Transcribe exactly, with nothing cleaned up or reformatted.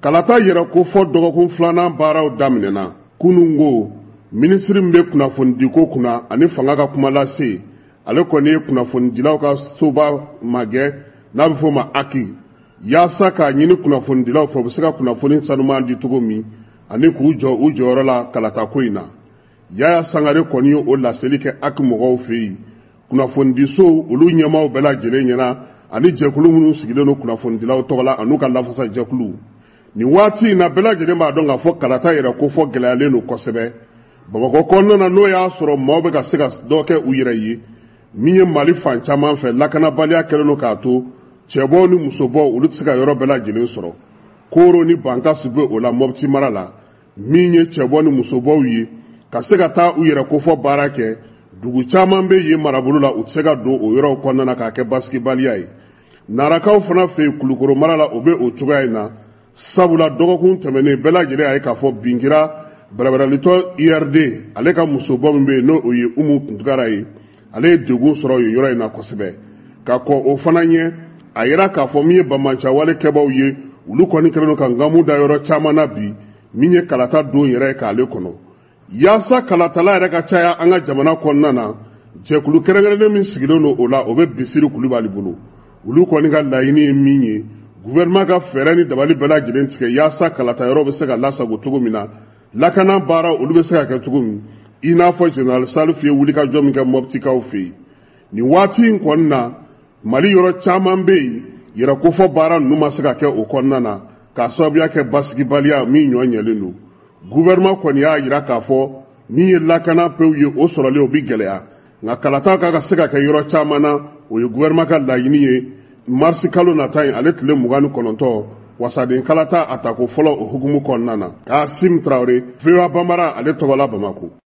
kalata yɛrɛ ko fɔ dɔgɔkun filanan baaraw daminɛna. Kunun ko minisiri min bɛ kunnafonidiko kunna ani fanga ka kuma lase ale kɔni ye kunnafonidilaw ka soba magɛ n'a bɛ fɔ o ma aki yaasa k'a ɲini kunnafonidilaw fɛ u bɛ se ka kunnafoni sanuman di cogo min ani k'u jɔ u jɔyɔrɔ la kalata ko in na. Yaya Sangare kɔni ye o laseli kɛ aki mɔgɔw fɛ yen. Kunnafonidiso olu ɲɛmaaw bɛɛ lajɛlen ɲɛna ani jɛkulu minnu sigilen don kunnafonidilaw tɔgɔ la an'u ka lafasa jɛkulu. Nin waati in na bɛɛ lajɛlen b'a dɔn k'a fɔ kalata yɛrɛ ko fɔ gɛlɛyalen don kosɛbɛ. Bamakɔ kɔnɔna na n'o y'a sɔrɔ maaw bɛ ka se ka dɔ kɛ u yɛrɛ ye min ye Mali fan caman fɛ lakanabaliya kɛlen don k'a to cɛbɔ ni musobɔ olu tɛ se ka yɔrɔ bɛɛ lajɛlen sɔrɔ. Koro ni Bankasu bɛ o la Mopti mara la min ye cɛbɔ ni musobɔw ye ka se ka taa u yɛrɛ kofɔ baara kɛ dugu caman bɛ yen marabolo la u tɛ se ka don o yɔrɔw kɔnɔna na k'a kɛ basigibaliya ye. Narakaw fana fɛ yen Kulukoro mara la o bɛ o cogoya in na sabula dɔgɔkun tɛmɛnen bɛɛ lajɛlen a ye k'a fɔ bingira bɛrɛbɛrɛlitɔ I R D ale ka musobɔ min bɛ yen n'o o ye Umu Kuntugara ye ale ye degun sɔrɔ yen yɔrɔ in na kosɛbɛ. Ka kɔ o fana ɲɛ a yira k'a fɔ min ye bamancawale kɛbaw ye olu kɔni kɛlen don ka nkamu da yɔrɔ caman na bi min ye kalata don yɛrɛ ye k'ale kɔnɔ. Yaasa kalatala yɛrɛ ka caya an ka jamana kɔnɔna na jɛkulu kɛrɛnkɛrɛnnen min sigilen don o la o bɛ Bisiri Kulibali bolo. Olu kɔni ka laɲini ye min ye gouvernement ka fɛɛrɛ ni dabali bɛɛ lajɛlen tigɛ yaasa kalata yɔrɔ bɛ se ka lasago cogo min na lakana baara olu bɛ se ka kɛ cogo min i n'a fɔ General Salif ye wulikajɔ min kɛ Moptikaw fɛ yen. Nin waati in kɔnɔna na Mali yɔrɔ caman bɛ yen yɛrɛ kofɔ baara ninnu ma se ka kɛ o kɔnɔna na k'a sababuya kɛ basigibaliya min ɲɔ ɲɛlen don. Gouvernement kɔni y'a yira k'a fɔ min ye lakana pewu ye o sɔrɔlen o bi gɛlɛya nka kalata ka se ka kɛ yɔrɔ caman na o ye gouvernement ka laɲini ye. Marisi kalo nata in ale tile mugan ni kɔnɔntɔn wasaden kalata a tako fɔlɔ o hukumu kɔnɔna na. Kasim Traoré, V O A Bambara ale tɔgɔla Bamako.